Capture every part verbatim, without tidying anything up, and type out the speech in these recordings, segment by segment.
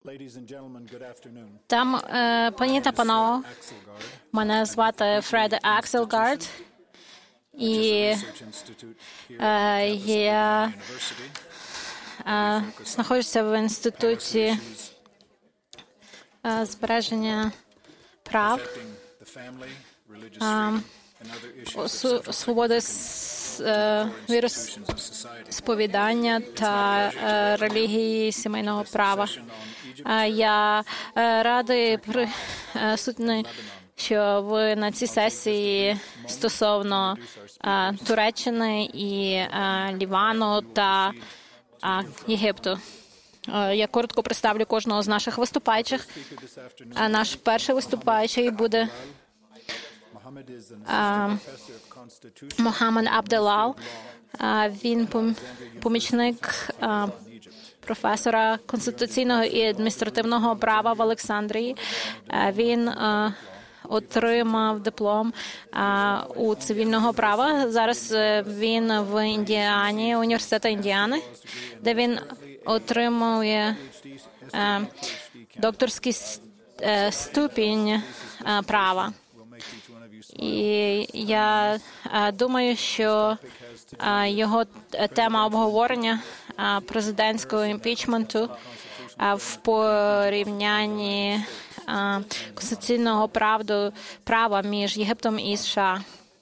Там, е, пані та панове, мене звати Фред Акселгард, і е, я е, знаходжуся в інституті е, збереження прав, е, свободи е, віросповідання та е, релігії сімейного права. Я радий присутній, що ви на цій сесії стосовно Туреччини і Лівану та Єгипту. Я коротко представлю кожного з наших виступаючих. Наш перший виступаючий буде Мохаммед Абделал. Він помічник професора конституційного і адміністративного права в Олександрії. Він uh, отримав диплом uh, у цивільного права. Зараз uh, він в Індіані, університету Індіани, де він отримує uh, докторський uh, ступінь uh, права. І я uh, думаю, що uh, його тема обговорення президентського імпічменту в порівнянні конституційного правду, права між Єгиптом і США.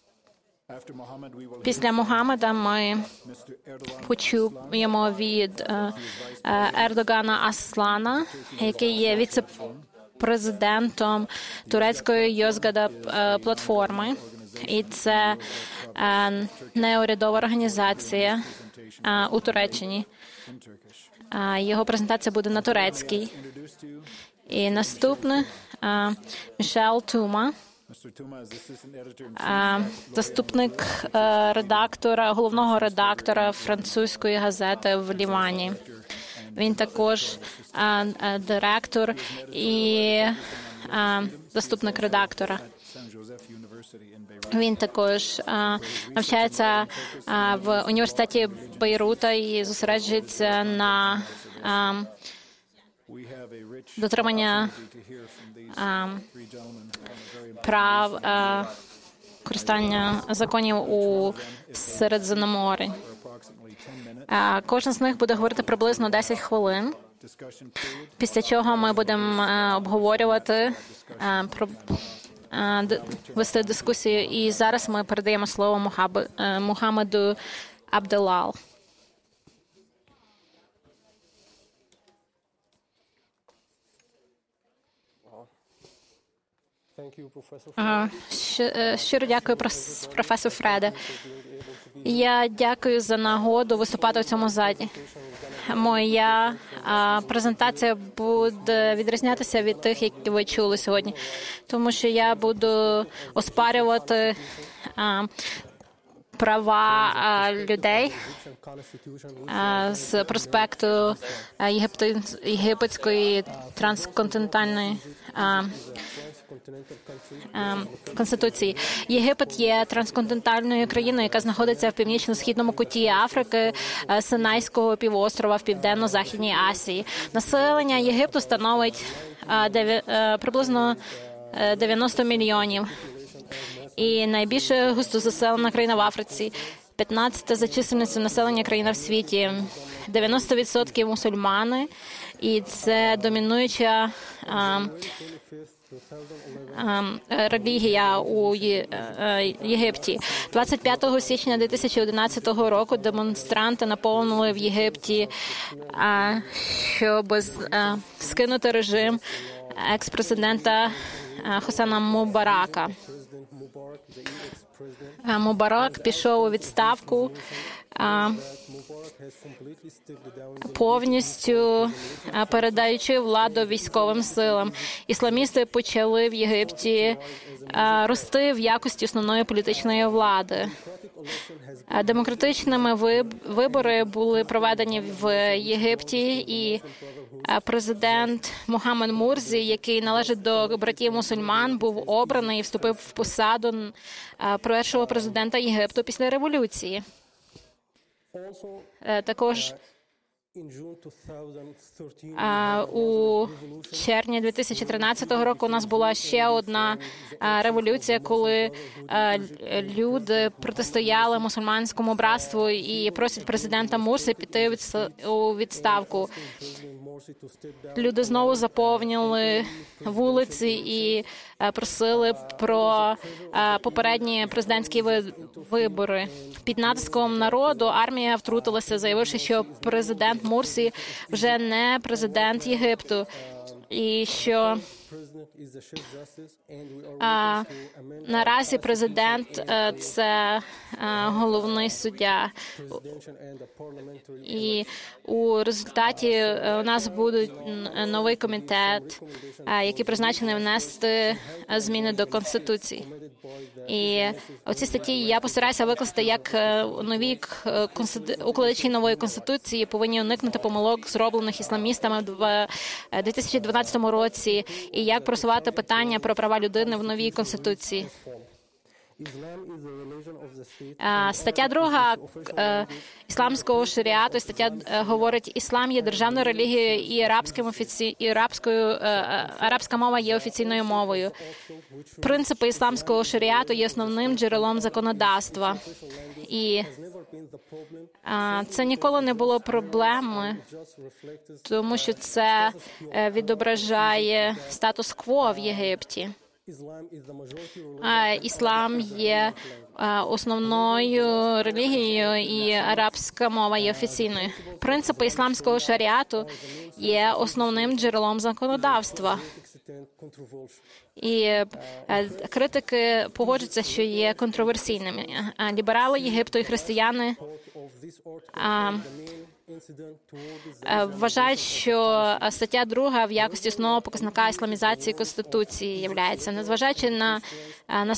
Після Мухаммеда ми почуємо від Ердогана Аслана, який є віце-президентом турецької Йозгада платформи. І це неурядова організація у Туреччині. Його презентація буде на турецькій. І наступне Мішель Тума, заступник редактора, головного редактора французької газети в Лівані. Він також директор і заступник редактора. Він також а, навчається а, в університеті Бейрута і зосереджується на а, дотримання а, прав а, користання законів у Середземноморі. А, кожен з них буде говорити приблизно десять хвилин, після чого ми будемо а, обговорювати а, про вести дискусію. І зараз ми передаємо слово Мухаммеду Абделал. Щиро дякую, професор Фреде. Я дякую за нагоду виступати в цьому залі. Моя а, презентація буде відрізнятися від тих, які ви чули сьогодні, тому що я буду оспарювати а, права а, людей а, з проспекту а, Єгипти, єгипетської трансконтинентальної а, Конституції. Єгипет є трансконтинентальною країною, яка знаходиться в північно-східному куті Африки, Синайського півострова в південно-західній Асії. Населення Єгипту становить приблизно дев'яносто мільйонів. І найбільше густозаселена країна в Африці. п'ятнадцята за чисельністю населення країна в світі. дев'яносто відсотків мусульмани. І це домінуюча а, релігія у Єгипті. двадцять п'ятого січня дві тисячі одинадцятого року демонстранти наповнили в Єгипті, щоб скинути режим екс-президента Хосена Мубарака. Мубарак пішов у відставку, повністю передаючи владу військовим силам. Ісламісти почали в Єгипті рости в якості основної політичної влади. Демократичними вибори були проведені в Єгипті, і президент Мохаммед Мурсі, який належить до братів мусульман, був обраний і вступив в посаду першого президента Єгипту після революції. Також А, у червні дві тисячі тринадцятого року у нас була ще одна а, революція, коли а, люди протистояли мусульманському братству і просять президента Мурсі піти у відставку. Люди знову заповнили вулиці і а, просили про а, попередні президентські вибори. Під натиском народу армія втрутилася, заявивши, що президент Мурсі вже не президент Єгипту, і що а, наразі президент – це а, головний суддя. І у результаті у нас буде новий комітет, а, який призначений внести зміни до Конституції. І оці статті я постараюся викласти, як нові укладачі нової Конституції повинні уникнути помилок, зроблених ісламістами в дві тисячі дванадцятому році, і як просувати питання про права людини в новій Конституції. Стаття друга ісламського шаріату, стаття говорить, іслам є державною релігією і, арабським офіці... і арабською, арабська мова є офіційною мовою. Принципи ісламського шаріату є основним джерелом законодавства. І це ніколи не було проблеми, тому що це відображає статус-кво в Єгипті. Іслам є основною релігією і арабська мова є офіційною. Принципи ісламського шаріату є основним джерелом законодавства. І критики погоджуються, що є контроверсійними. Ліберали Єгипту і християни вважають, що стаття друга в якості основного показника ісламізації Конституції являється. Незважаючи на, на,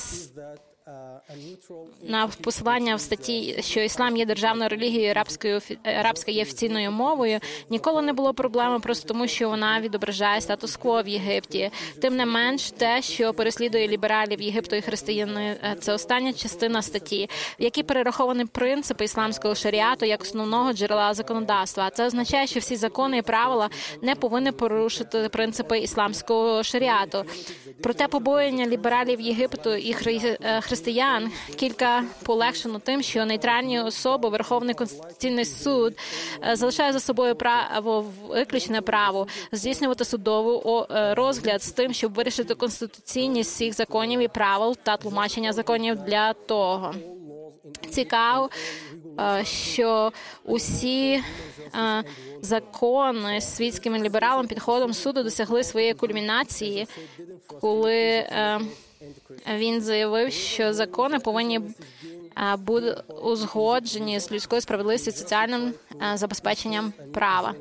на посилання в статті, що іслам є державною релігією, арабською, арабська є офіційною мовою, ніколи не було проблеми просто тому, що вона відображає статус-кво в Єгипті. Тим не менш, те, що переслідує лібералів Єгипту і християни, це остання частина статті, в якій перераховані принципи ісламського шаріату як основного джерела законодавства. Це означає, що всі закони і правила не повинні порушити принципи ісламського шаріату. Проте побоювання лібералів Єгипту і християн кілька полегшено тим, що нейтральні особи, Верховний Конституційний суд залишає за собою право, виключне право здійснювати судовий розгляд з тим, щоб вирішити конституційність всіх законів і правил та тлумачення законів для того. Цікаво, що усі закони з світським лібералом підходом суду досягли своєї кульмінації, коли він заявив, що закони повинні бути узгоджені з людською справедливістю і соціальним забезпеченням права.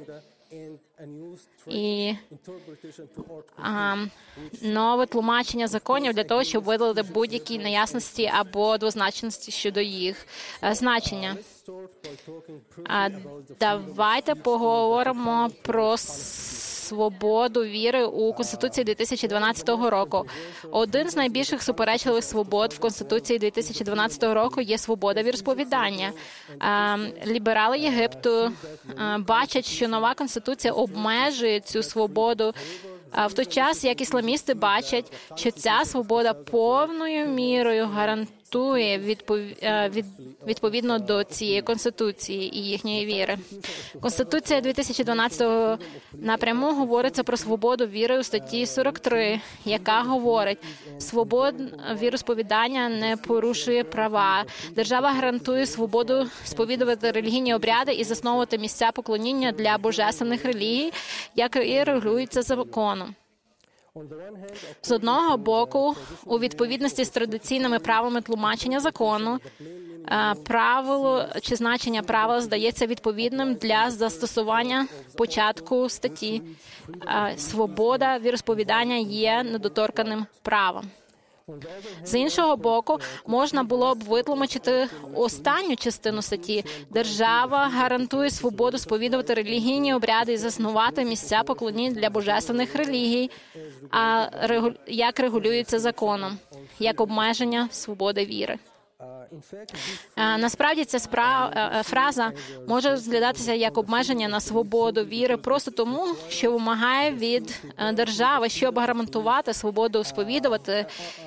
І а, нове тлумачення законів для того, щоб видалити будь-які неясності або двозначності щодо їх а, значення. А, давайте поговоримо про свободу віри у Конституції дві тисячі дванадцятого року. Один з найбільших суперечливих свобод в Конституції дві тисячі дванадцятого року є свобода віросповідання. Ліберали Єгипту бачать, що нова Конституція обмежує цю свободу, в той час, як ісламісти бачать, що ця свобода повною мірою гарантує відповідно до цієї Конституції і їхньої віри. Конституція дві тисячі дванадцятого напряму говориться про свободу віри у статті сорок три, яка говорить, свобода віросповідання не порушує права. Держава гарантує свободу сповідувати релігійні обряди і засновувати місця поклоніння для божественних релігій, як і регулюється законом. З одного боку, у відповідності з традиційними правилами тлумачення закону, правило чи значення правил здається відповідним для застосування початку статті. Свобода віросповідання є недоторканим правом. З іншого боку, можна було б витлумачити останню частину статті. Держава гарантує свободу сповідувати релігійні обряди і заснувати місця поклоніння для божественних релігій, а як регулюється законом, як обмеження свободи віри. Насправді ця справа, фраза може розглядатися як обмеження на свободу віри просто тому, що вимагає від держави, щоб гарантувати свободу сповідувати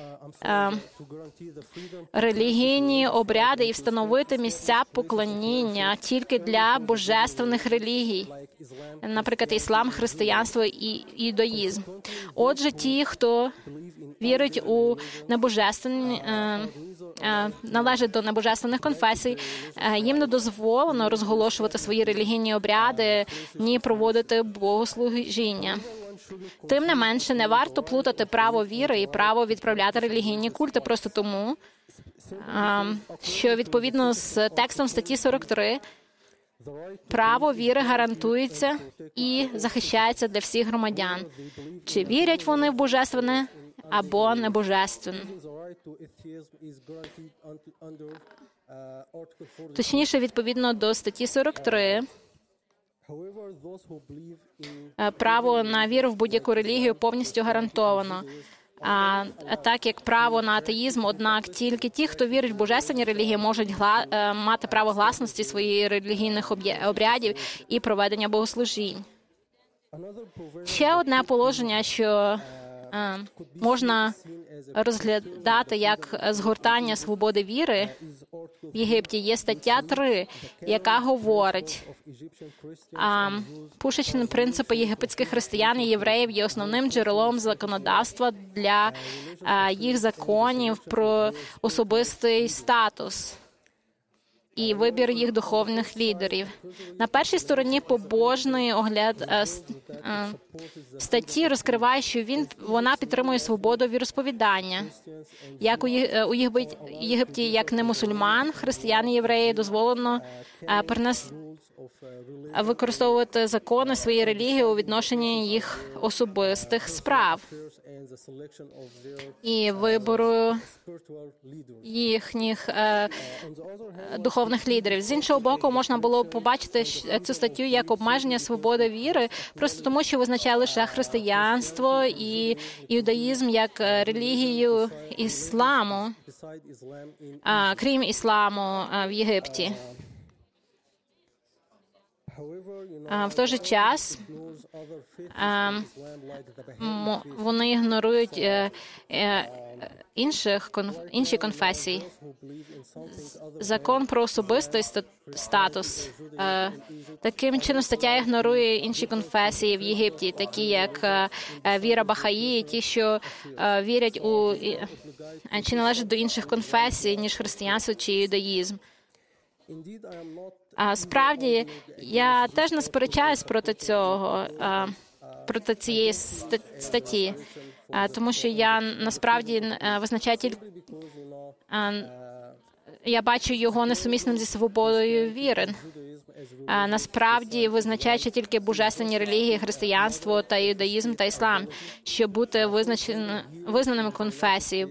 релігійні обряди і встановити місця поклоніння тільки для божественних релігій, наприклад, іслам, християнство і іудаїзм. Отже, ті, хто вірить у небожественні, належить до небожественних конфесій, їм не дозволено розголошувати свої релігійні обряди, ні проводити богослужіння. Тим не менше, не варто плутати право віри і право відправляти релігійні культи просто тому, що відповідно з текстом статті сорок три право віри гарантується і захищається для всіх громадян. Чи вірять вони в божественне або небожественне. Точніше, відповідно до статті сорок три, право на віру в будь-яку релігію повністю гарантовано. А так як право на атеїзм, однак тільки ті, хто вірить в божественні релігії, можуть гла... мати право гласності своїх релігійних обрядів і проведення богослужінь. Ще одне положення, що е, можна розглядати як згортання свободи віри в Єгипті, є стаття три, яка говорить, а, пушечні принципи єгипетських християн і євреїв є основним джерелом законодавства для а, їх законів про особистий статус і вибір їх духовних лідерів. На першій стороні побожний огляд а, а, статті розкриває, що він, вона підтримує свободу віросповідання. Як у, у Єгипті, як не мусульман, християн і євреї дозволено а, перенес, використовувати закони своєї релігії у відношенні їх особистих справ і вибору їхніх е, духовних лідерів. З іншого боку, можна було побачити цю статтю як обмеження свободи віри, просто тому, що визначає лише християнство і іудаїзм як релігію ісламу, а, крім ісламу а, в Єгипті. В той же час вони ігнорують інших, інші конфесії. Закон про особистий статус. Таким чином стаття ігнорує інші конфесії в Єгипті, такі як віра Бахаї, ті, що вірять у чи належать до інших конфесій, ніж християнство чи іудаїзм. А справді, я теж не сперечаюсь проти цього, проти цієї статті, тому що я насправді визначаю тільки, я бачу його несумісним зі свободою віри. Насправді, визначаючи тільки божественні релігії, християнство та іудаїзм та іслам, щоб бути визнаними конфесією.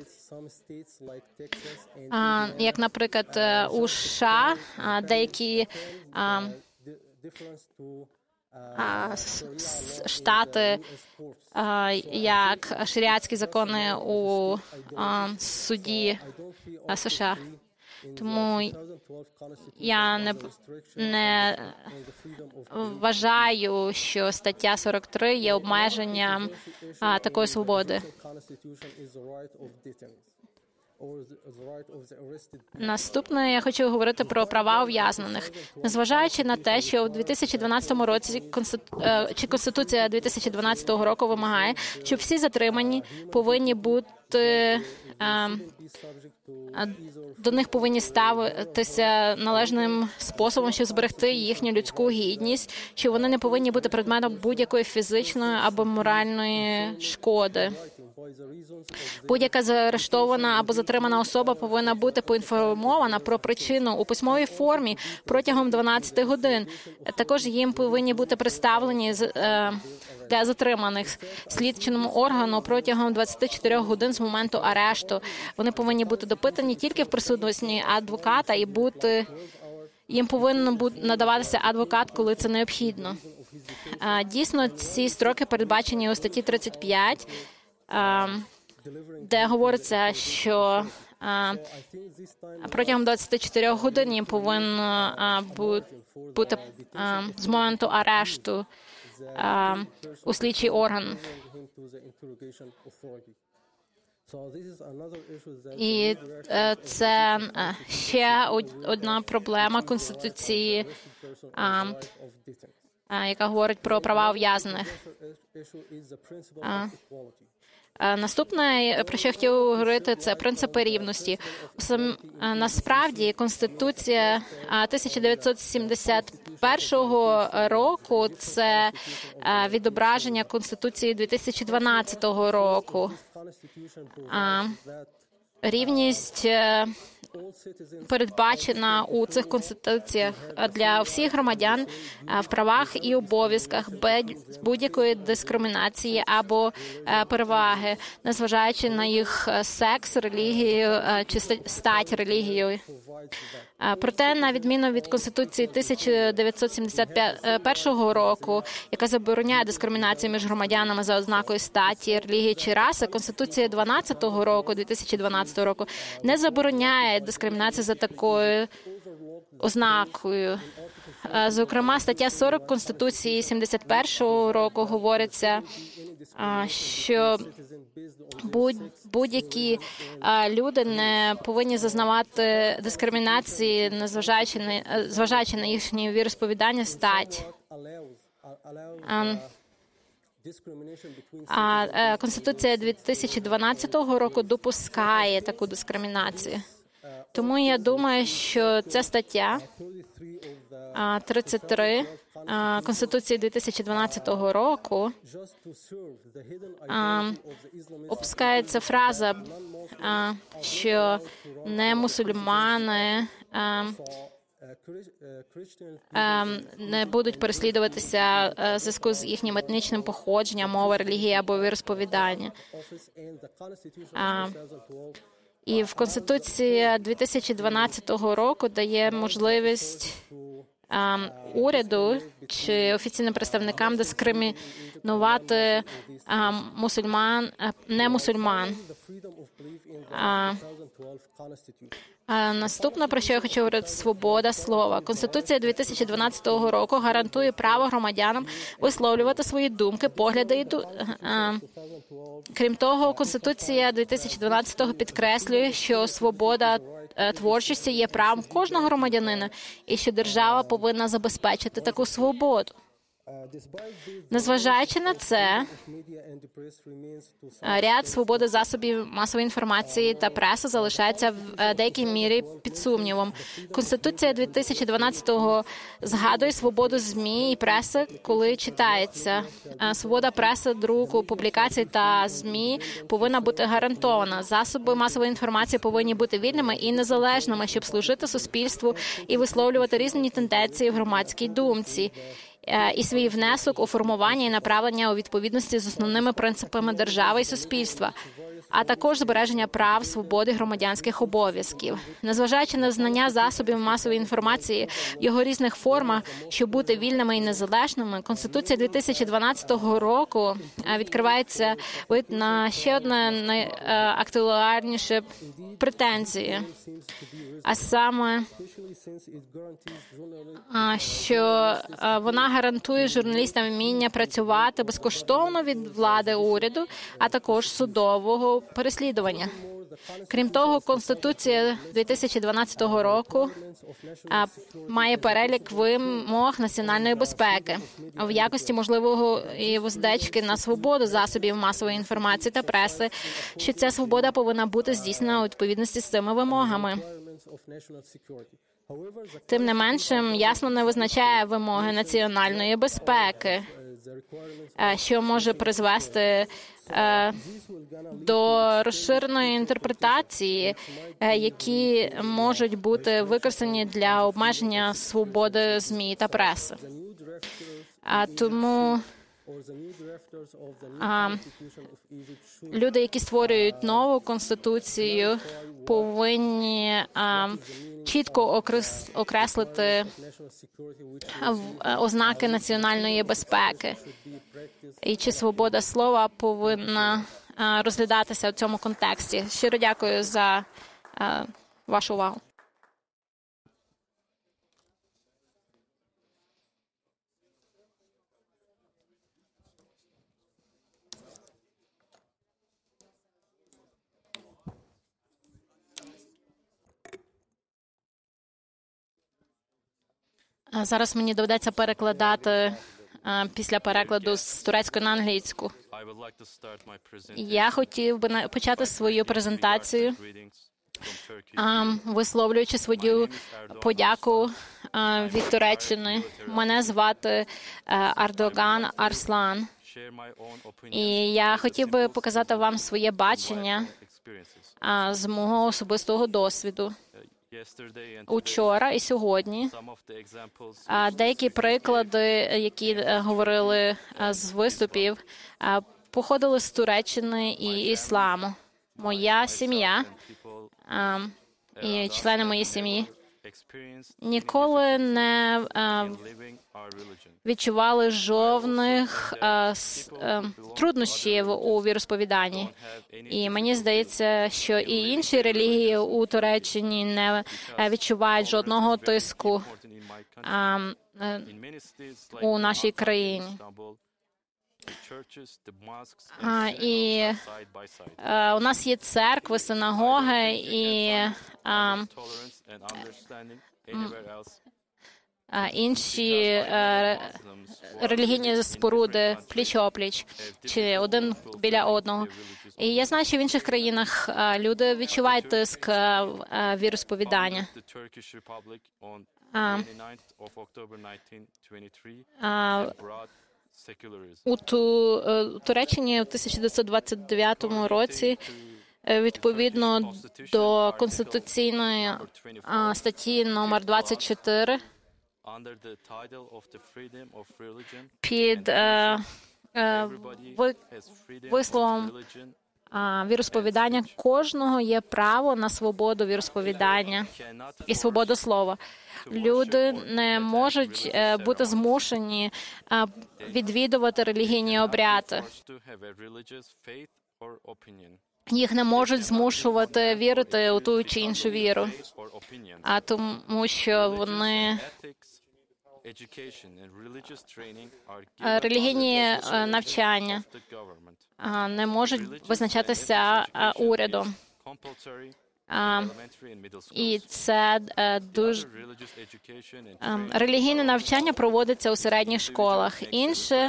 А, як, наприклад, у США деякі а, а, штати, а, як шаріатські закони у а, суді а, США. Тому я не, не вважаю, що стаття сорок три є обмеженням а, такої свободи. Наступне я хочу говорити про права ув'язнених. Незважаючи на те, що у дві тисячі дванадцятому році чи Конституція дві тисячі дванадцятого року вимагає, що всі затримані повинні бути до них повинні ставитися належним способом, щоб зберегти їхню людську гідність, що вони не повинні бути предметом будь-якої фізичної або моральної шкоди. Будь-яка заарештована або затримана особа повинна бути поінформована про причину у письмовій формі протягом дванадцяти годин. Також їм повинні бути представлені для затриманих слідчому органу протягом двадцяти чотирьох годин з моменту арешту. Вони повинні бути допитані тільки в присутності адвоката і бути їм повинен надаватися адвокат, коли це необхідно. Дійсно, ці строки передбачені у статті тридцять п'ять, де говориться, що протягом двадцяти чотирьох годин повинно бути з моменту арешту у слідчий орган. І це ще одна проблема Конституції, яка говорить про права ув'язнених. Наступне, про що я хотіла говорити, це принципи рівності. Насправді, Конституція тисяча дев'ятсот сімдесят першого року – це відображення Конституції дві тисячі дванадцятого року. Рівність передбачена у цих конституціях для всіх громадян в правах і обов'язках без будь-якої дискримінації або переваги, незважаючи на їх секс, релігію чи стать релігію. Проте, на відміну від Конституції тисяча дев'ятсот сімдесят першого року, яка забороняє дискримінацію між громадянами за ознакою статі, релігії чи раси, Конституція дванадцятого року, дві тисячі дванадцятого року не забороняє дискримінацію за такою ознакою. Зокрема, стаття сорок Конституції сімдесят першого року говориться, що будь-які люди не повинні зазнавати дискримінації, незважаючи на, зважаючи на їхнє віросповідання, стать. А Конституція дві тисячі дванадцятого року допускає таку дискримінацію. Тому я думаю, що ця стаття тридцять три Конституції дві тисячі дванадцятого року опускається фраза, що не мусульмани не будуть переслідуватися в зв'язку з їхнім етнічним походженням, мова, релігія або віросповідання. І в Конституції дві тисячі дванадцятого року дає можливість um, уряду чи офіційним представникам дискримінувати um, мусульман, не мусульман. Uh, А наступне, про що я хочу говорити, свобода слова. Конституція дві тисячі дванадцятого року гарантує право громадянам висловлювати свої думки, погляди і ду... Крім того, Конституція дві тисячі дванадцятого підкреслює, що свобода творчості є правом кожного громадянина і що держава повинна забезпечити таку свободу. Незважаючи на це, ряд свободи засобів масової інформації та преси залишається в деякій мірі під сумнівом. Конституція дві тисячі дванадцятого згадує свободу ЗМІ і преси, коли читається. Свобода преси, друку, публікацій та ЗМІ повинна бути гарантована. Засоби масової інформації повинні бути вільними і незалежними, щоб служити суспільству і висловлювати різні тенденції в громадській думці і свій внесок у формування і направлення у відповідності з основними принципами держави і суспільства, а також збереження прав, свободи, громадянських обов'язків. Незважаючи на знання засобів масової інформації в його різних формах, щоб бути вільними і незалежними, Конституція дві тисячі дванадцятого року відкривається вид на ще одне найактуальніше претензії, а саме, що вона гарантує журналістам вміння працювати безкоштовно від влади уряду, а також судового переслідування. Крім того, Конституція дві тисячі дванадцятого року має перелік вимог національної безпеки в якості можливого і вуздечки на свободу засобів масової інформації та преси, що ця свобода повинна бути здійснена у відповідності з цими вимогами. Тим не менше, ясно не визначає вимоги національної безпеки, що може призвести до розширеної інтерпретації, які можуть бути використані для обмеження свободи ЗМІ та преси. А тому а, люди, які створюють нову конституцію, повинні а, чітко окрес, окреслити ознаки національної безпеки. І чи свобода слова повинна а, розглядатися в цьому контексті. Щиро дякую за е, вашу увагу. Е, Зараз мені доведеться перекладати е, після перекладу з турецької на англійську. Я хотів би на- почати свою презентацію, е, висловлюючи свою подяку е, від Туреччини. Мене звати е, Ардоган Арслан. І я хотів би показати вам своє бачення е, з мого особистого досвіду. Учора і сьогодні а, деякі приклади, які е, говорили е, з виступів, е, походили з Туреччини і ісламу. Моя сім'я е, і члени моєї сім'ї ніколи не е, відчували жодних е, с- е, труднощів у віросповіданні. І мені здається, що і інші релігії у Туреччині не е, відчувають жодного тиску е, е, у нашій країні. А, і е, у нас є церкви, синагоги і е, а, інші е, релігійні споруди пліч-опліч, чи один біля одного. І я знаю, що в інших країнах е, люди відчувають тиск е, е, віросповідання. А, а, у Ту, е, Туреччині в тисяча дев'ятсот двадцять дев'ятому році е, відповідно до конституційної а, статті номер двадцять чотири під е, е, ви- висловом а, віросповідання кожного є право на свободу віросповідання і свободу слова. Люди не можуть е, бути змушені е, відвідувати релігійні обряди. Їх не можуть змушувати вірити у ту чи іншу віру, а тому що вони е, релігійні е, навчання е, не можуть визначатися е, урядом. А, і це е, дуже е, релігійне навчання проводиться у середніх школах. Інше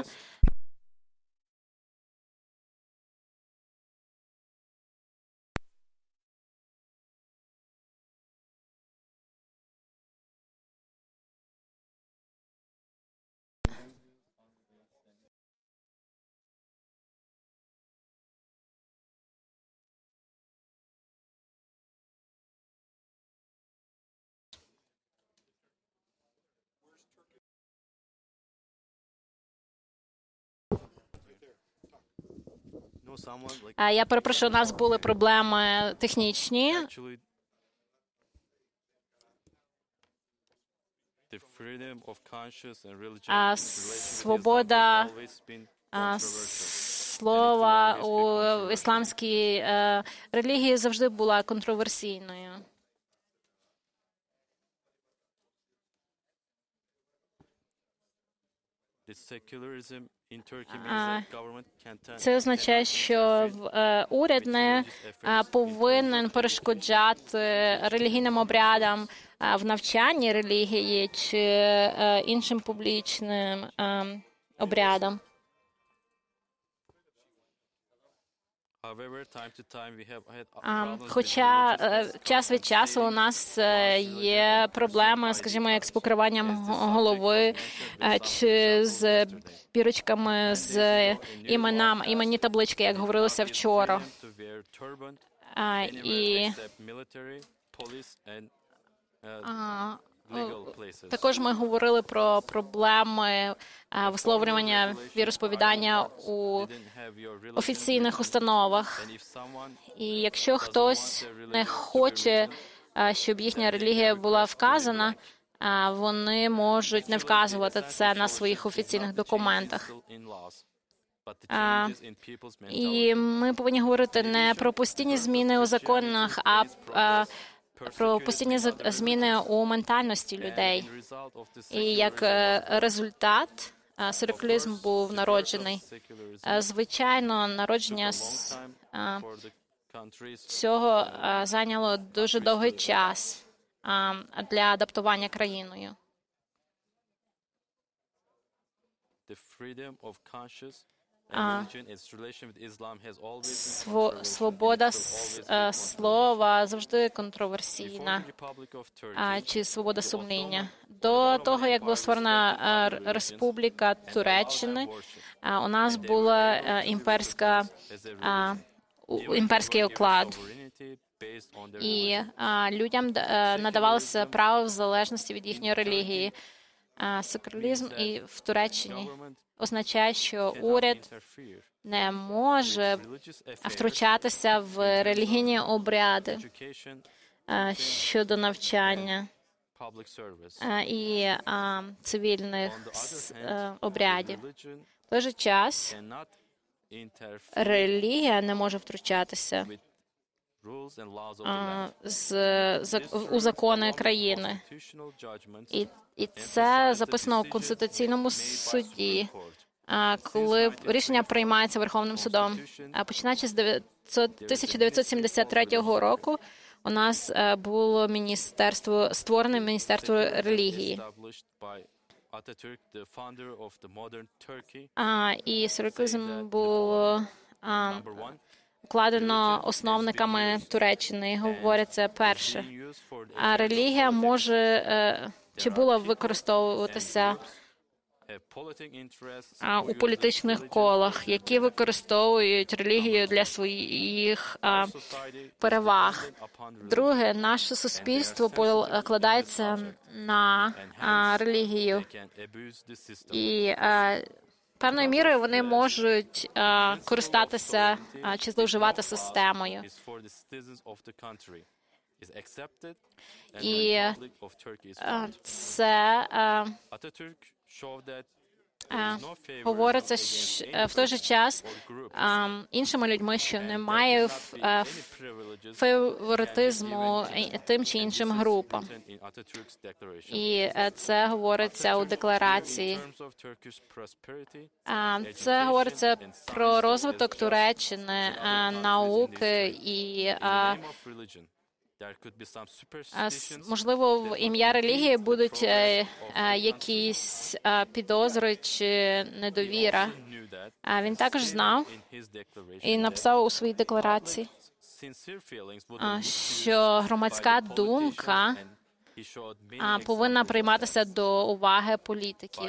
Е, я перепрошую, у нас були проблеми технічні. А, свобода а, слова у ісламській е, релігії завжди була контроверсійною. А, Це означає, що в- е, уряд не е, повинен перешкоджати релігійним обрядам е, в навчанні релігії чи е, іншим публічним е, обрядам. А, Хоча е, час від часу у нас е, є проблеми, скажімо, як з покриванням г- голови е, чи з бірочками з іменами, іменні таблички, як говорилося вчора. А, І а, о, також ми говорили про проблеми е, висловлювання віросповідання у офіційних установах. І якщо хтось не хоче, е, щоб їхня релігія була вказана, е, вони можуть не вказувати це на своїх офіційних документах. А, і ми повинні говорити не про постійні зміни у законах, а, а про постійні зміни у ментальності людей. І як результат секуляризм був народжений. Звичайно, народження цього зайняло дуже довгий час для адаптування країною. Свобода слова завжди контроверсійна, чи свобода сумління. До того, як була створена Республіка Туреччини, у нас була імперська, імперський уклад. І людям надавалося право в залежності від їхньої релігії. Секуляризм і в Туреччині означає, що уряд не може втручатися в релігійні обряди щодо навчання і цивільних обрядів. В той же час релігія не може втручатися з, у закони країни. І, і це записано в Конституційному суді, коли рішення приймається Верховним судом. Починаючи з тисяча дев'ятсот сімдесят третього року, у нас було міністерство, створене Міністерство релігії. А, і секуляризм було а, укладено основниками Туреччини. Говориться перше. А релігія може чи була використовуватися а, у політичних колах, які використовують релігію для своїх а, переваг. Друге, наше суспільство покладається на а, релігію. І а, певною мірою вони можуть а, користатися а, чи зловживати системою. І а, це а, а, говориться в той же час а, іншими людьми, що немає фаворитизму тим чи іншим групам. І це говориться у декларації. А, це говориться про розвиток Туреччини, а, науки і а, можливо, в ім'я релігії будуть е, е, якісь е, підозри чи недовіра. А він також знав і написав у своїй декларації, що громадська думка а, повинна прийматися до уваги політиків.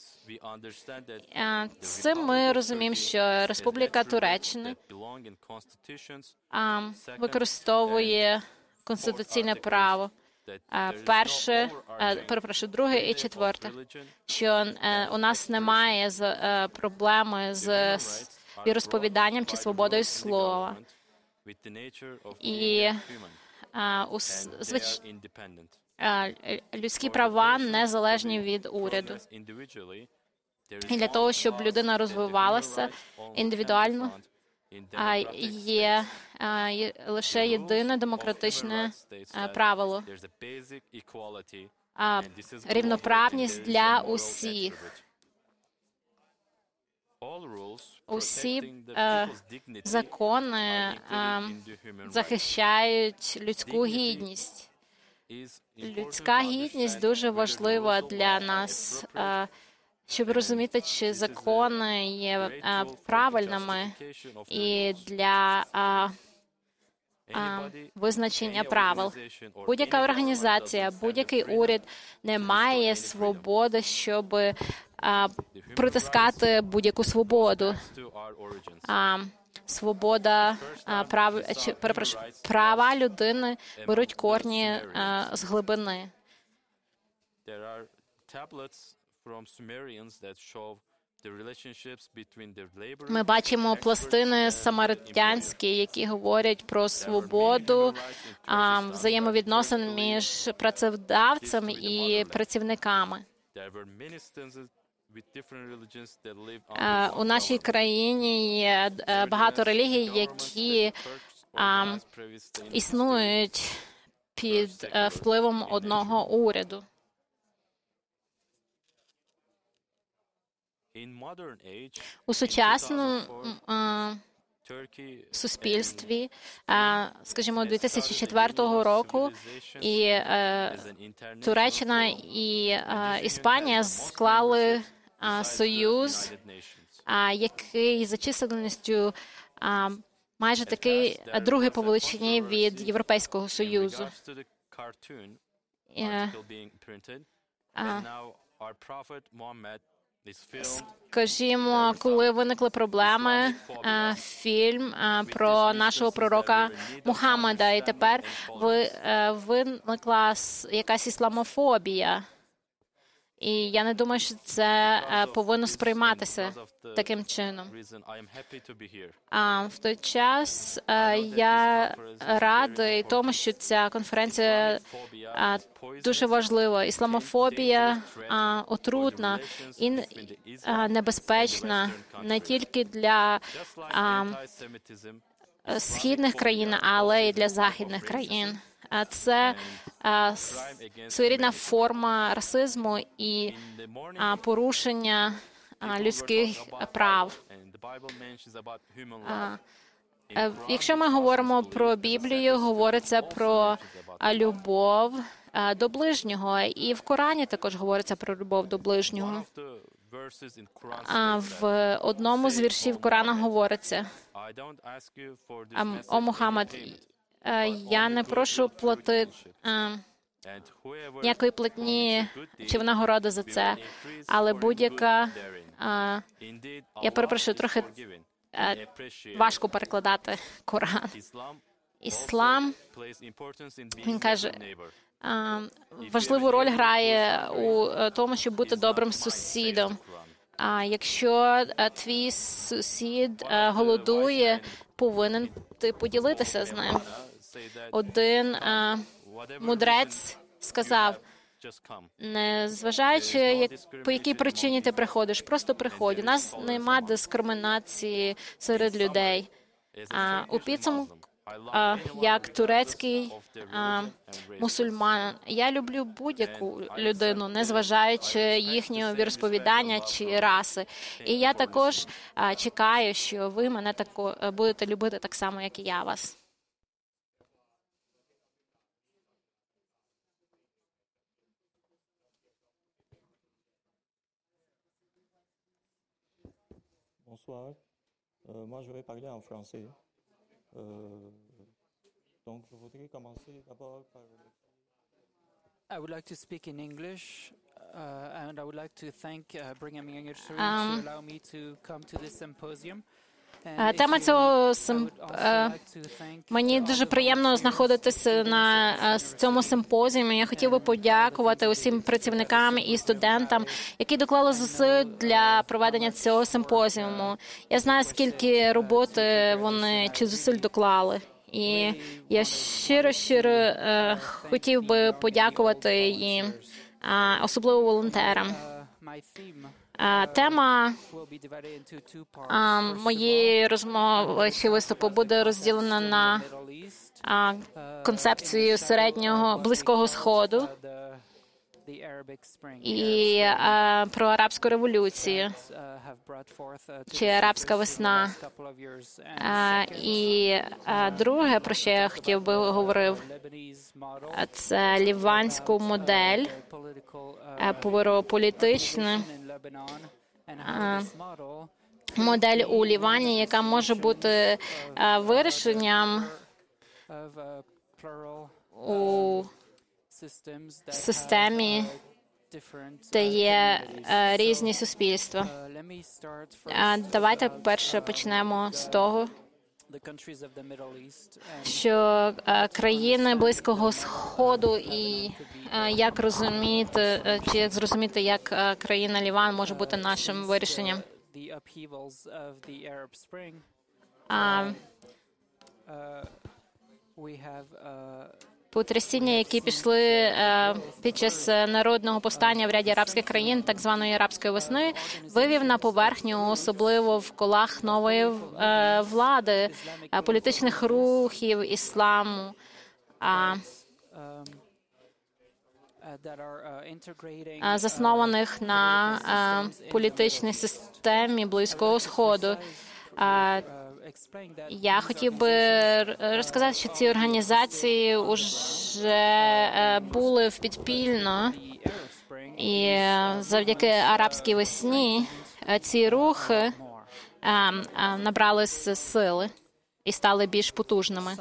А, цим ми розуміємо, що Республіка Туреччини а, використовує конституційне право. Перше, перепрошую, друге і четверте, що у нас немає проблеми з віросповіданням чи свободою слова. І у, звич... людські права незалежні від уряду. І для того, щоб людина розвивалася індивідуально, є, є лише єдине демократичне правило – рівноправність для усіх. Усі е, закони е, захищають людську гідність. Людська гідність дуже важлива для нас, е, щоб розуміти, чи закони є е, правильними і для е, е, визначення правил. Будь-яка організація, будь-який уряд не має свободи, щоб е, притискати будь-яку свободу. Е, свобода, е, прав, чи, перепрошую, права людини беруть корні е, з глибини. Ми бачимо пластини самаритянські, які говорять про свободу а, взаємовідносин між працедавцем і працівниками. Е, У нашій країні є е, багато релігій, які а, існують під е, впливом одного уряду. У сучасному е, суспільстві, е, скажімо, дві тисячі четвертого року, і е, Туреччина і е, Іспанія склали е, союз, е, який за чисельністю е, майже такий е, другий по величині від Європейського Союзу. Е, е, Скажімо, коли виникли проблеми, е, фільм е, про нашого пророка Мухаммеда, і тепер ви, е, виникла с- якась ісламофобія. І я не думаю, що це е, повинно сприйматися таким чином. А в той час е, я радий тому, що ця конференція е, дуже важлива. Ісламофобія е, отрутна і н- е, небезпечна не тільки для е, східних країн, але й для західних країн. А Це а, с- своєрідна форма расизму і а, порушення а, людських прав. А, е, Якщо ми говоримо про Біблію, говориться про а, любов а, до ближнього, і в Корані також говориться про любов до ближнього. А в одному з віршів Корана говориться: «Ам, «О Мухаммад, е, я не прошу плати е, ніякої платні чи винагороди за це, але будь-яка, е, я перепрошую, трохи е, важко перекладати Коран. Іслам, він каже, е, важливу роль грає у е, тому, щоб бути добрим сусідом. А якщо е, твій сусід е, голодує, повинен ти поділитися з ним. Один е, мудрець сказав: не зважаючи, як, по якій причині ти приходиш, просто приходь. У нас нема дискримінації серед людей. А у підсумку, а, як турецький а, мусульман, я люблю будь-яку людину, незважаючи їхнього віросповідання чи раси. І я також а, чекаю, що ви мене тако будете любити так само, як і я вас. Bonsoir. Euh, moi, je vais parler en français. Euh, donc, je voudrais commencer d'abord par... I would like to speak in English, uh, and I would like to thank uh, Brigham Young University Um, to allow me to come to this symposium. And Е, if Тема you- цього I сим- would also е, like to thank мені all дуже the приємно volunteers, знаходитися students на of е, this цьому university. симпозіумі. Я хотів би подякувати усім працівникам і студентам, які доклали зусиль для проведення цього симпозіуму. Я знаю, скільки роботи вони чи зусиль доклали. І я щиро-щиро е, хотів би подякувати їм, а, особливо волонтерам. Uh, my theme Е, Тема will be divided into two parts. а, First of моєї all, розмови чи виступу буде розділена на Middle East, а, uh, концепцію середнього близького сходу uh, the, the Arabic Spring, і а, про арабську революцію uh, have brought forth, uh, to чи the арабська surface in the весна. last couple of years. And А, second, І а, друге, про що я хотів би говорив, Lebanese model, а, це ліванську модель, the political, а, uh, про політичну in Lebanon, and how this model модель у Лівані, яка може бути а, вирішенням of uh, plural у systems that have, системі, uh, different, де uh, є communities. а, So, різні суспільства. uh, let me start А, first, Давайте uh, перше uh, почнемо with, з uh, того, the countries of the Middle East and що е, країни Близького Сходу і е, як розуміти, е, чи як зрозуміти, як е, країна Ліван може бути нашим вирішенням. the upheavals of the Arab Spring. А, Uh, we have uh, Потрясіння, які пішли е, під час народного повстання в ряді арабських країн, так званої арабської весни, вивів на поверхню, особливо в колах нової е, влади, е, політичних рухів ісламу, е, е, заснованих на е, політичній системі Близького Сходу. Е, Я хотів би розказати, що ці організації вже були в підпільно, і завдяки арабській весні ці рухи набрали сили і стали більш потужними.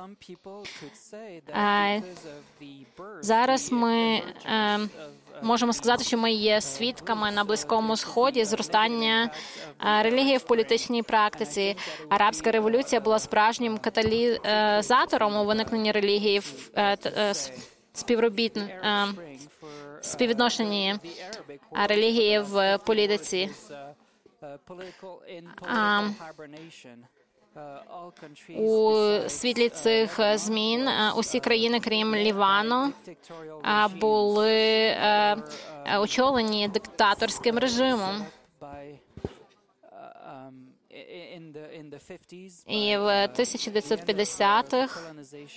Зараз ми можемо сказати, що ми є свідками на Близькому Сході зростання релігії в політичній практиці. Арабська революція була справжнім каталізатором у виникненні релігії в співробітн... співвідношенні релігії в політиці. У світлі цих змін усі країни, крім Лівану, були очолені диктаторським режимом. І в тисяча дев'ятсот п'ятдесятих,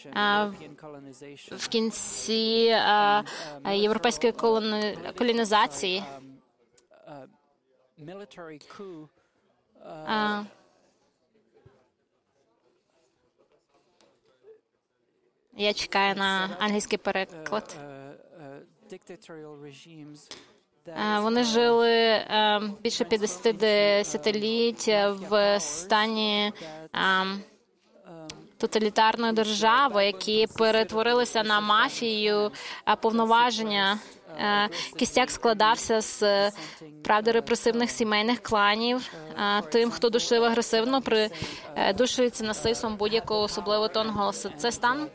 в кінці європейської колонізації, я чекаю на англійський переклад. Вони жили більше п'ятдесят десятиліть в стані тоталітарної держави, які перетворилися на мафію повноваження. Кістяк складався з правди репресивних сімейних кланів. Тим, хто душив агресивно, придушується насильством будь-якого особливого тон голосу. Це стан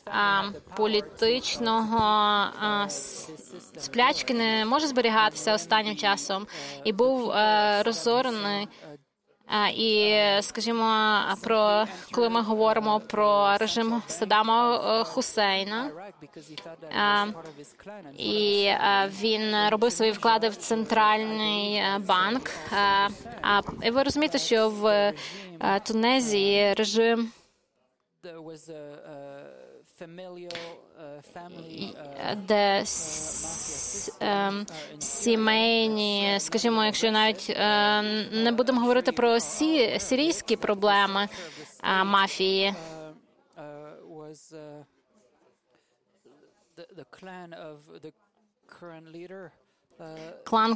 політичного сплячки не може зберігатися останнім часом. І був розорений. І, скажімо, про коли ми говоримо про режим Саддама Хусейна, і він робив свої вклади в центральний банк. І ви розумієте, що в Тунезії режим де сімейні, скажімо, якщо навіть не будемо говорити про сі, сирійські проблеми мафії. Клан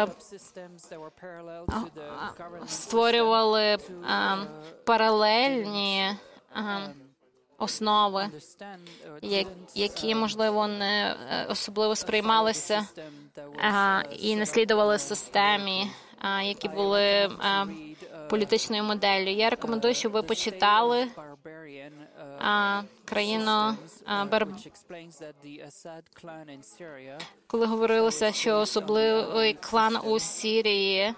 створювали паралельні основи, які, можливо, не особливо сприймалися і не слідували системі, які були політичною моделлю. Я рекомендую, щоб ви почитали країну Бар... коли говорилося, що особливий клан у Сирії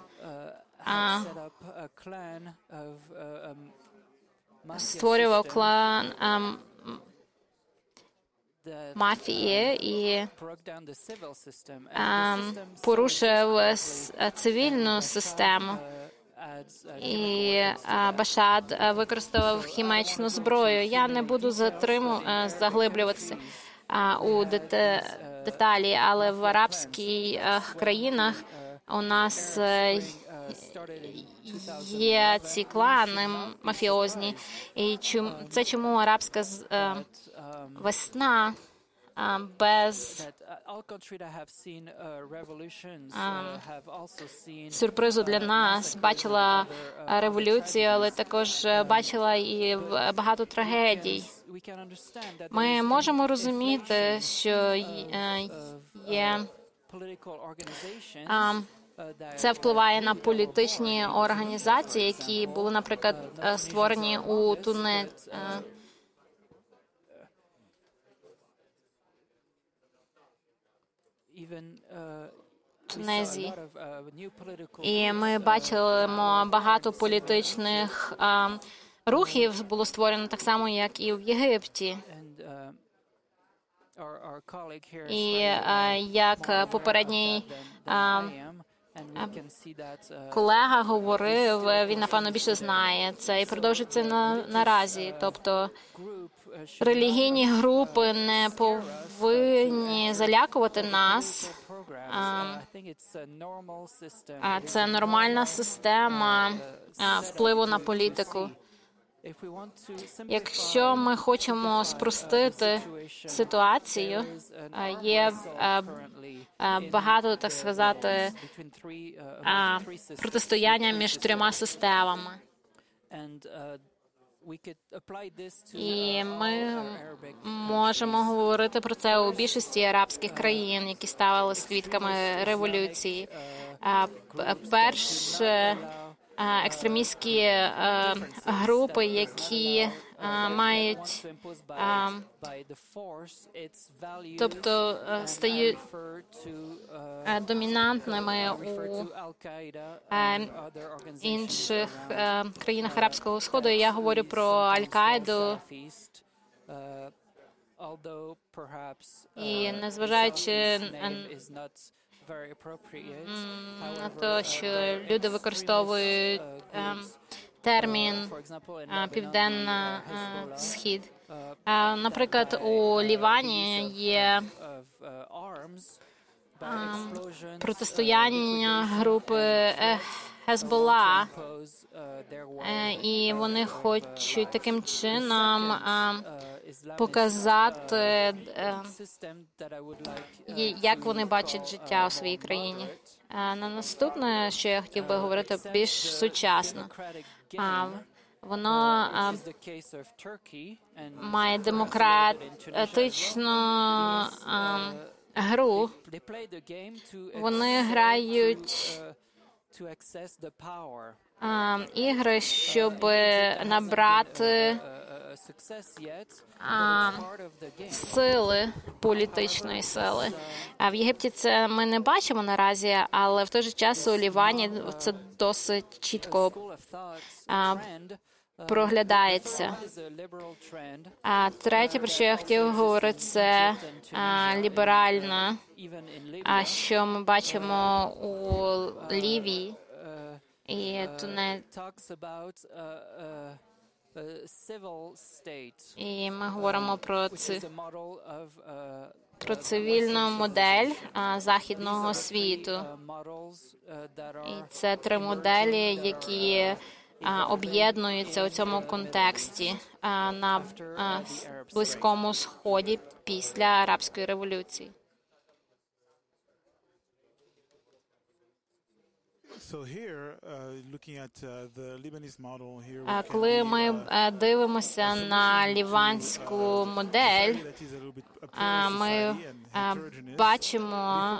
створював клан ем, мафії і ем, порушив цивільну систему. І е, Башад використовував хімічну зброю. Я не буду затриму, е, заглиблюватися е, у дет... деталі, але в арабських е, країнах у нас е, є ці клани мафіозні. І чому, це чому арабська е, весна е, без е, сюрпризу для нас бачила революцію, але також бачила і багато трагедій. Ми можемо розуміти, що е, є е, це впливає на політичні організації, які були, наприклад, створені у Туне... Тунезії. І ми бачимо багато політичних рухів було створено так само, як і в Єгипті. І е, як попередній е, колега говорив, він, напевно, більше знає це і продовжується на, наразі. Тобто релігійні групи не повинні залякувати нас. А це нормальна система впливу на політику. Якщо ми хочемо спростити ситуацію, є багато, так сказати, протистояння між трьома системами. І ми можемо говорити про це у більшості арабських країн, які ставали свідками революції. Перше, екстремістські групи, які мають, тобто стають домінантними у інших країнах Арабського Сходу. І я говорю про Аль-Каїду. І незважаючи на те, що люди використовують термін «Південний Схід». Наприклад, у Лівані є протистояння групи Хезболла, і вони хочуть таким чином показати, як вони бачать життя у своїй країні. На наступне, що я хотів би говорити, більш сучасно. Воно має демократичну гру. Вони грають ігри, щоб набрати а, сили, політичної сили. А в Єгипті це ми не бачимо наразі, але в той же час у Лівані це досить чітко а, проглядається. А третє, про що я хотів говорити, це а, ліберальна, а що ми бачимо у Лівії і Туне. І ми говоримо про ци... про цивільну модель а, західного світу. І це три моделі, які а, об'єднуються у цьому контексті а, на а, Близькому Сході після Арабської революції. Коли ми дивимося на ліванську модель, ми бачимо,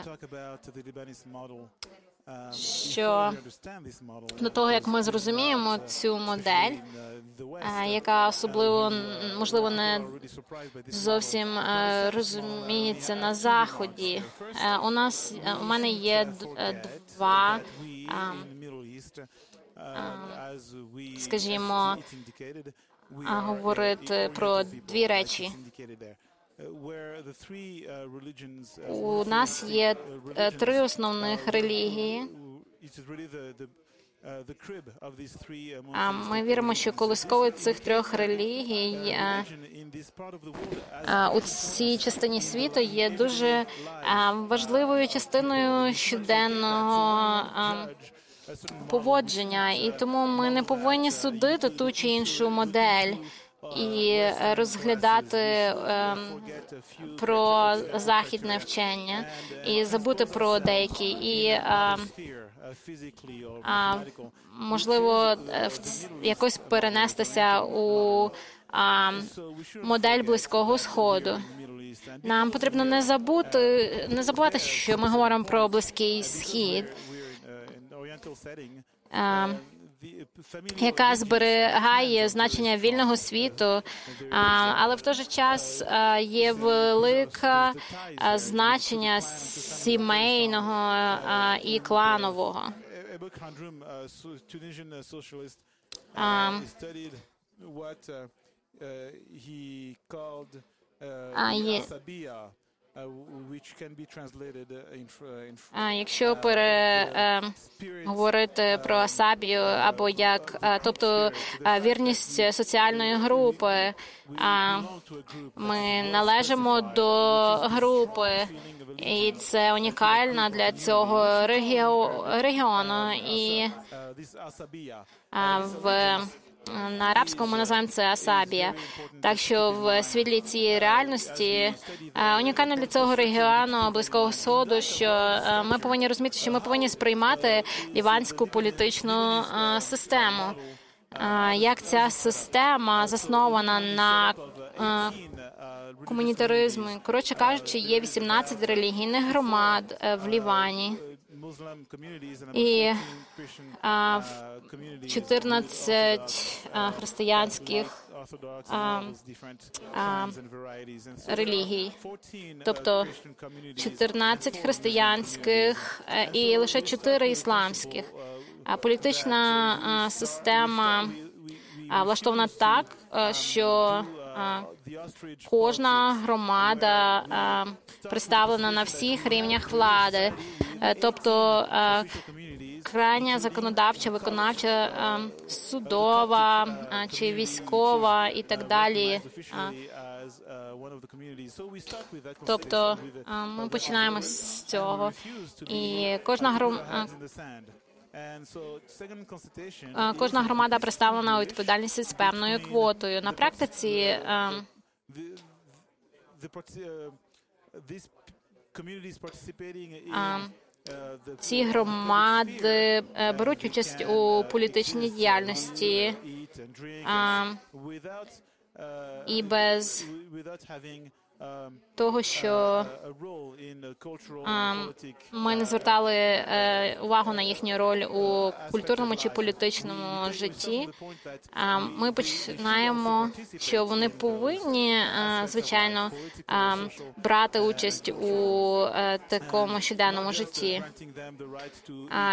що до того, як ми зрозуміємо цю модель, яка особливо, можливо, не зовсім розуміється на Заході. У нас, у мене є два, скажімо, говорити про дві речі. У нас є три основних релігії. Ми віримо, що колисковий цих трьох релігій у цій частині світу є дуже важливою частиною щоденного поводження, і тому ми не повинні судити ту чи іншу модель і розглядати е, про західне вчення і забути про деякі і е, е, можливо якось перенестися у е, модель Близького Сходу. Нам потрібно не забути, не забувати, що ми говоримо про Близький Схід, е, яка зберігає значення вільного світу, але в той же час є велике значення сімейного і кланового. А, є... А, якщо переговорити про асабію, або як, тобто вірність соціальної групи, ми належимо до групи, і це унікально для цього регіону. І в на арабському ми називаємо це асабія. Так що в світлі цієї реальності унікально для цього регіону Близького Сходу, що ми повинні розуміти, що ми повинні сприймати ліванську політичну систему. Як ця система заснована на комунітаризмі. Коротше кажучи, є вісімнадцять релігійних громад в Лівані. І а, чотирнадцять а, християнських а, а, релігій. Тобто чотирнадцять християнських і лише чотири ісламських. А політична а, система а, влаштована так, а, що а, кожна громада а, представлена на всіх рівнях влади. Тобто крайня законодавча, виконавча, судова чи військова і так далі. Тобто ми починаємо з цього. І кожна громада Кожна громада представлена у відповідальності з певною квотою. На практиці а, ці громади беруть участь у політичній діяльності а, і без того, що а, ми не звертали е, увагу на їхню роль у культурному чи політичному житті, а, ми починаємо, що вони повинні, е, звичайно, е, брати участь у е, такому щоденному житті. А,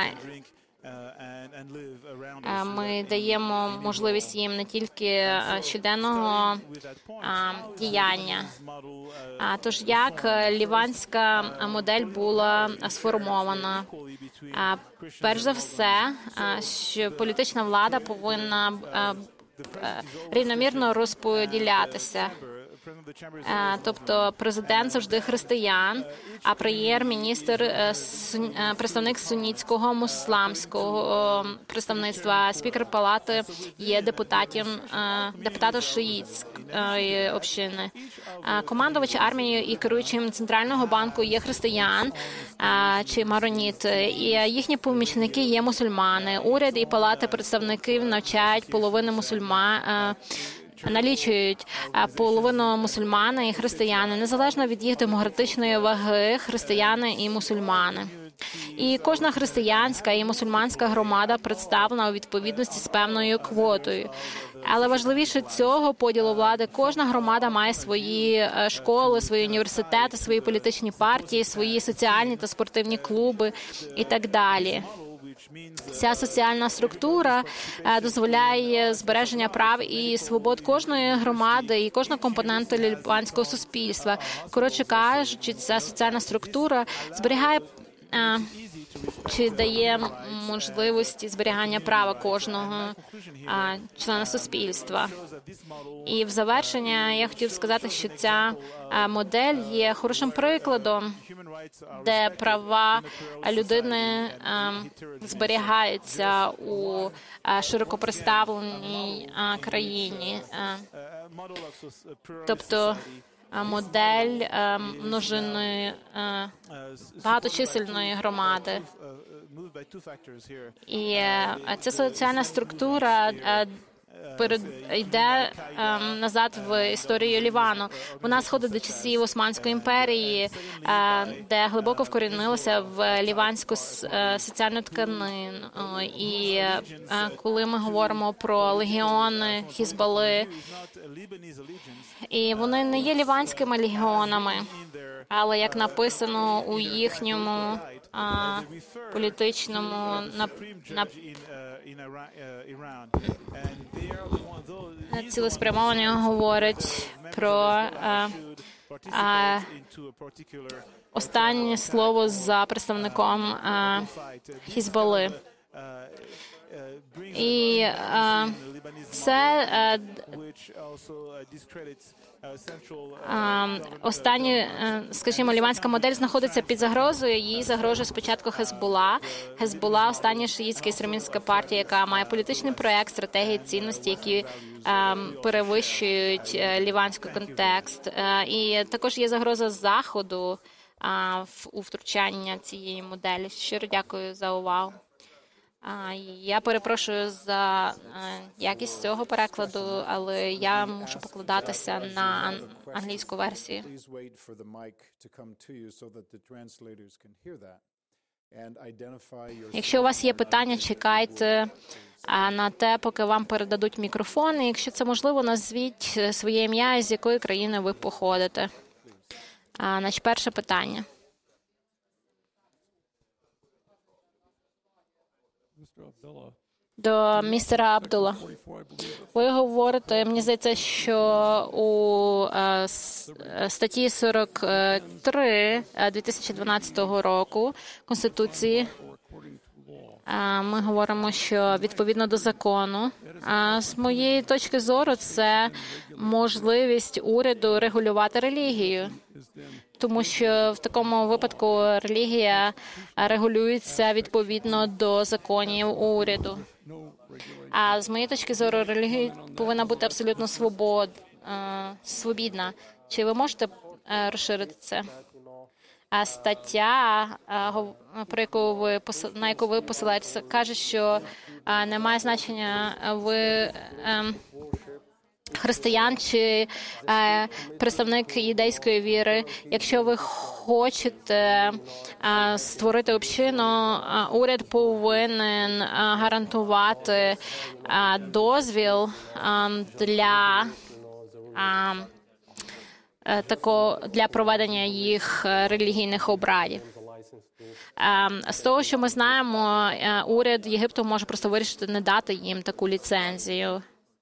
Ми даємо можливість їм не тільки щоденного діяння. Тож як ліванська модель була сформована? Перш за все, що політична влада повинна рівномірно розподілятися. Тобто президент завжди християн, а прем'єр-міністр представник сунітського мусульманського представництва, спікер палати є депутатом депутатом шиїтської общини. Командувач армією і керуючим центрального банку є християн чи мароніт, і їхні помічники є мусульмани. Уряд і палати представників навчають половину мусульман. Налічують половину мусульмани і християни, незалежно від їх демографічної ваги, християни і мусульмани. І кожна християнська і мусульманська громада представлена у відповідності з певною квотою. Але важливіше цього поділу влади, кожна громада має свої школи, свої університети, свої політичні партії, свої соціальні та спортивні клуби і так далі. Ця соціальна структура дозволяє збереження прав і свобод кожної громади і кожного компоненту ліванського суспільства. Коротше кажучи, ця соціальна структура зберігає чи дає можливості зберігання права кожного а, члена суспільства. І в завершення я хотів сказати, що ця а, модель є хорошим прикладом, де права людини а, зберігаються у а, широко представленій а, країні. А, тобто модель множинної багаточисельної громади. І ця соціальна структура йде назад в історію Лівану. Вона сходить до часів Османської імперії, де глибоко вкорінилася в ліванську соціальну тканину. І коли ми говоримо про легіони, Хізбали, і вони не є ліванськими легіонами, але, як написано у їхньому а, політичному на, на цілеспрямовані говорить про а, а, останнє слово за представником а, Хізболи. І а, це а, а, останнє, скажімо, ліванська модель знаходиться під загрозою. Їй загрожує спочатку Хезбола. Хезбола – остання шиїтська ісламістська партія, яка має політичний проект, стратегії, цінності, які а, перевищують ліванський контекст. А, і також є загроза Заходу а, в, у втручання цієї моделі. Щиро дякую за увагу. Я перепрошую за якість цього перекладу, але я мушу покладатися на англійську версію. Якщо у вас є питання, чекайте на те, поки вам передадуть мікрофон. І якщо це можливо, назвіть своє ім'я і з якої країни ви походите. Значить, перше питання. До містера Абдула. Ви говорите, мені здається, що у е, статті сорок три дві тисячі дванадцятого року Конституції е, ми говоримо, що відповідно до закону. А з моєї точки зору це можливість уряду регулювати релігію. Тому що в такому випадку релігія регулюється відповідно до законів уряду. А з моєї точки зору, релігія повинна бути абсолютно свобод, свобідна. Чи ви можете розширити це? А стаття, про яку ви, на яку ви посилаєтеся, каже, що немає значення, ви християн чи е, представник юдейської віри. Якщо ви хочете е, створити общину, е, уряд повинен е, гарантувати е, дозвіл е, для е, е, тако, для проведення їх релігійних обрядів. Е, з того, що ми знаємо, е, уряд Єгипту може просто вирішити не дати їм таку ліцензію.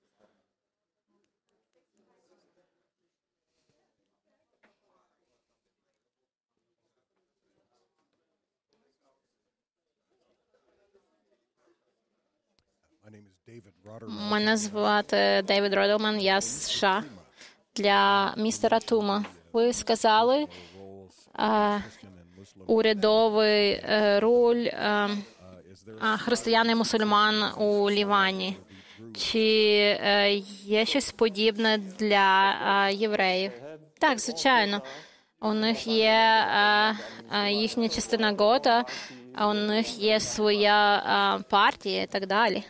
Мене звати Дейвід Родельман, я з США. Для містера Тума. Ви сказали е, урядовий е, роль е, християн і мусульман у Лівані. Чи е, є щось подібне для е, євреїв? Так, звичайно. У них є е, е, їхня частина Гота, а у них є своя е, партія і так далі.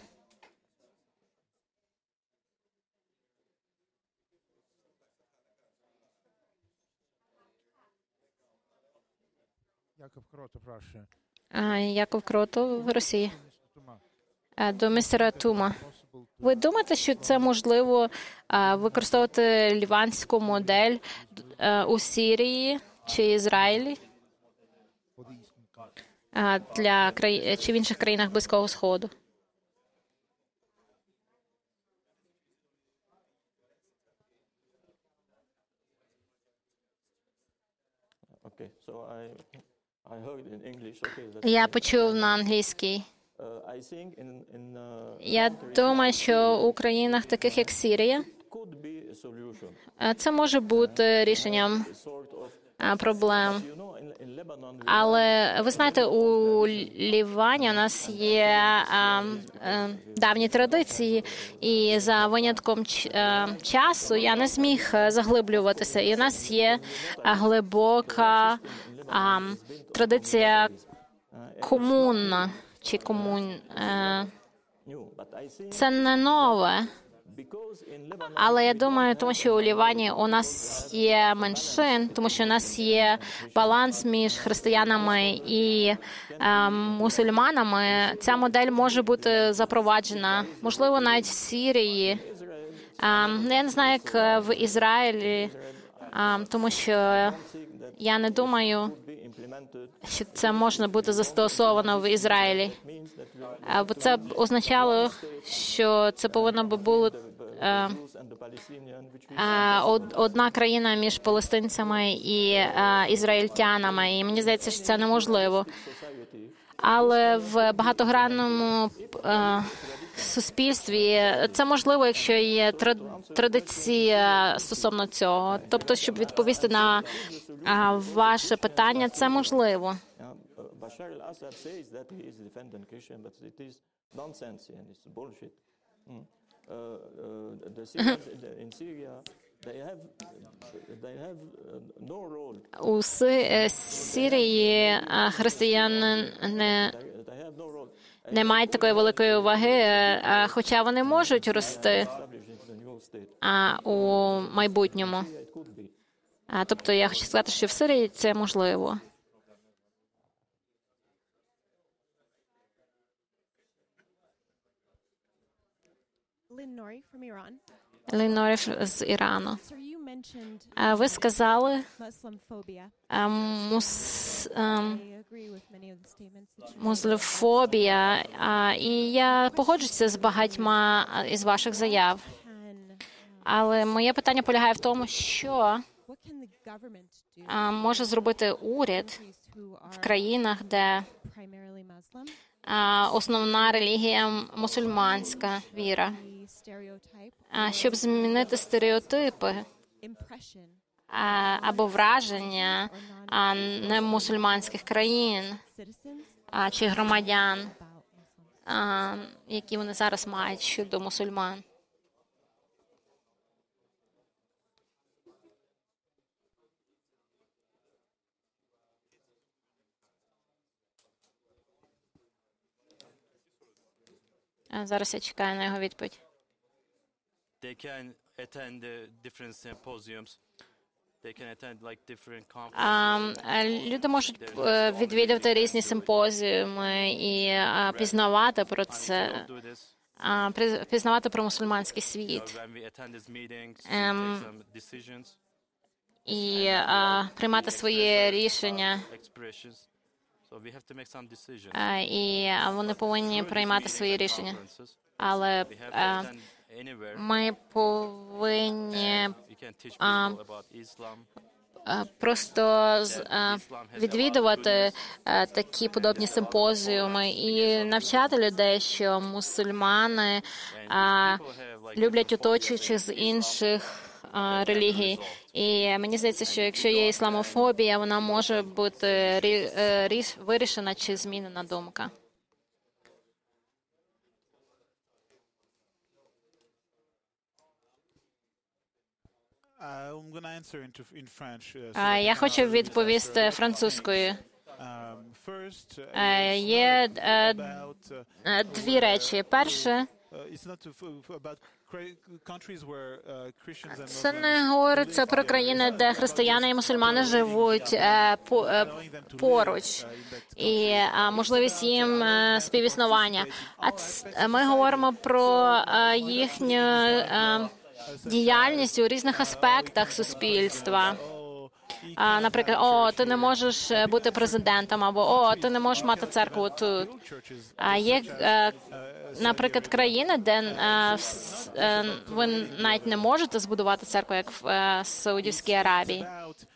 Яков Крото, прошу. Яков Крото в Росії. До містера Тума. Ви думаєте, що це можливо використовувати ліванську модель у Сирії чи Ізраїлі? Для країн, чи в інших країнах Близького Сходу? Okay, so I I heard in English. Okay, that's Я почув на англійській. uh, I think in in uh, Я думаю, що у країнах таких як Сирія could be a solution. е, це може бути рішенням Sort of, е, проблем. you know, in in Lebanon we Але ви знаєте, у Лівані у нас є е, е, давні традиції, і за винятком ч, е, часу я не зміг заглиблюватися. І у нас є глибока е, традиція комунна чи комун. Е, knew, but I think це не нове. because in Lebanon Але я думаю, тому що у Лівані у нас є меншин, тому що у нас є баланс між християнами і е, мусульманами. Ця модель може бути запроваджена, можливо, навіть в Сирії. Е, я не знаю, як в Ізраїлі, е, тому що я не думаю, be що це можна буде застосовано в Ізраїлі. Бо це б означало, що це повинна би бути е, е, одна країна між палестинцями і е, ізраїльтянами. І мені здається, що це неможливо. Але в багатогранному е, суспільстві це можливо, якщо є традиція стосовно цього. Тобто, щоб відповісти на е, ваше питання, це можливо. Bashar al-Assad says that he is defending Christian, but it is nonsense and it's bullshit. Mm. Uh, uh, the Syrians in Syria, they have they have no role. У Сирії християни не не мають такої великої уваги, хоча вони можуть рости у майбутньому. Тобто я хочу сказати, що в Сирії це можливо. Лінорі з Ірану. Ви сказали мус, музлофобія, і я погоджуюся з багатьма із ваших заяв. Але моє питання полягає в тому, що може зробити уряд в країнах, де основна релігія мусульманська віра, щоб змінити стереотипи або враження немусульманських країн чи громадян, які вони зараз мають щодо мусульман. Зараз я чекаю на його відповідь. They can attend different symposiums. They can attend like different conferences. Люди можуть відвідувати різні симпозіуми і пізнавати про це, пізнавати про мусульманський світ. І приймати свої рішення. І вони повинні приймати свої рішення. Але ми повинні а, а, просто а, відвідувати а, такі подобні симпозіуми і навчати людей, що мусульмани а, люблять оточуючих з інших а, релігій. І мені здається, що якщо є ісламофобія, вона може бути рі, рі, вирішена чи змінена думка. Я хочу відповісти французькою. Є дві речі. Перше, це не говориться про країни, де християни і мусульмани живуть поруч, і можливість їм співіснування. А ми говоримо про їхню діяльність у різних аспектах суспільства. А, наприклад, о, ти не можеш бути президентом, або о, ти не можеш мати церкву тут. А є, наприклад, країни, де ви навіть не можете збудувати церкву, як в Саудівській Аравії.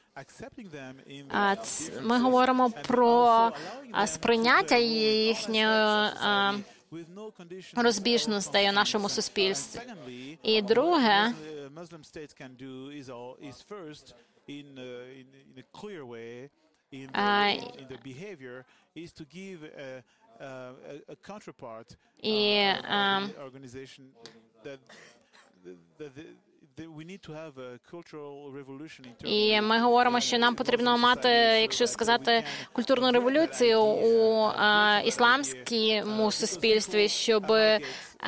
Ми говоримо про сприйняття їхньої розбіжностей у нашому суспільстві. І друге, і І ми говоримо, що нам потрібно мати, якщо сказати, культурну революцію у а, ісламському суспільстві, щоб а,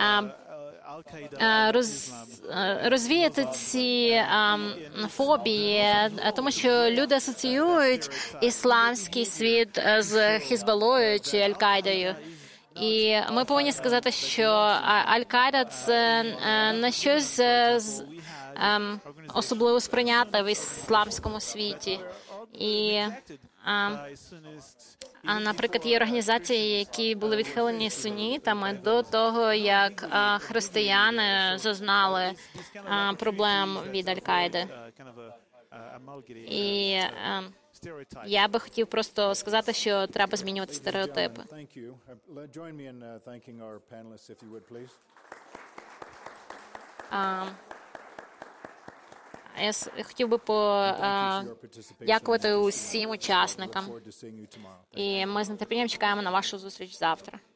а, роз, розвіяти ці а, фобії, тому що люди асоціюють ісламський світ з Хізбаллою чи Аль-Каїдою. І ми повинні сказати, що Аль-Каїда – це не щось особливо сприйняте в ісламському світі. І А, а, наприклад, є організації, які були відхилені сунітами до того, як а, християни зазнали а, проблем від Аль-Каїди. І а, я би хотів просто сказати, що треба змінювати стереотипи. А, я с- хотів би подякувати усім учасникам. І ми з нетерпінням чекаємо на вашу зустріч завтра.